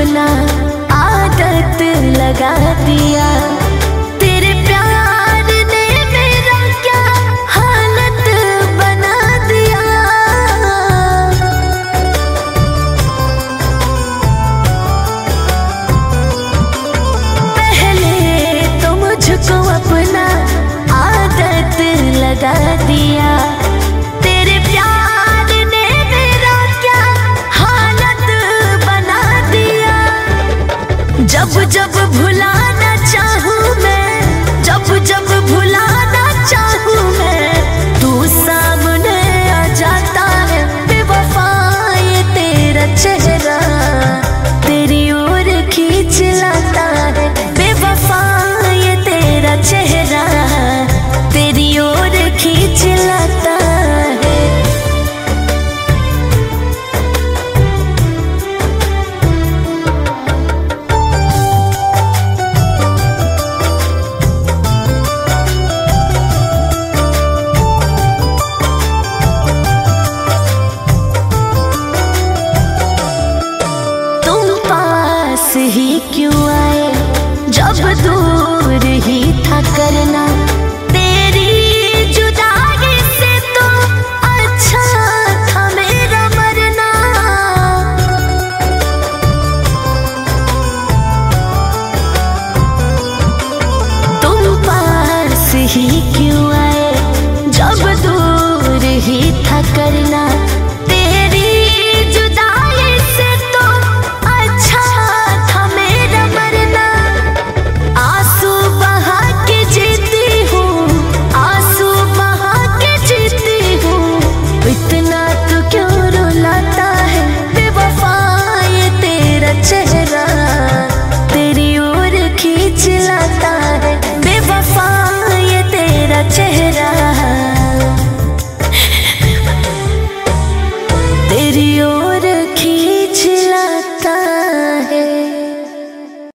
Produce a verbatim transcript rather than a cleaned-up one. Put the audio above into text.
अपना आदत लगा दिया। तेरे प्यार ने मेरा क्या हालत बना दिया। पहले तो मुझको अपना आदत लगा दिया। तेरे प्यार ने मेरा क्या हालत बना दिया। जब जब भुलाना चाहूँ मैं, जब जब भुलाना चाहूँ मैं, तू सामने आ जाता है। बेवफा ये तेरा चेहरा तेरी ओर खींच लाता है। बेवफा ये तेरा चेहरा तेरी ओर खींच लाता है। तुम पास ही क्यों आए जब दूर ही था करना।